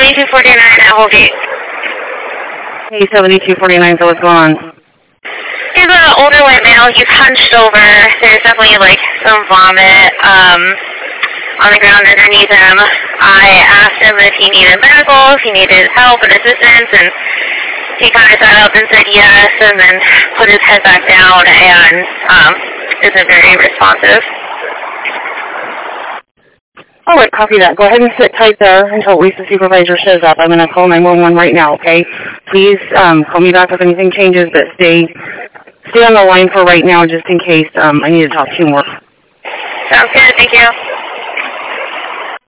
7249 at Holgate. Hey, 7249, so what's going on? He's an older white male. He's hunched over. There's definitely, like, some vomit on the ground underneath him. I asked him if he needed medical, if he needed help and assistance, and he kind of sat up and said yes, and then put his head back down and isn't very responsive. All right, copy that. Go ahead and sit tight there until at least the supervisor shows up. I'm going to call 911 right now, okay? Please call me back if anything changes, but stay on the line for right now just in case I need to talk to you more. Sounds good. Thank you.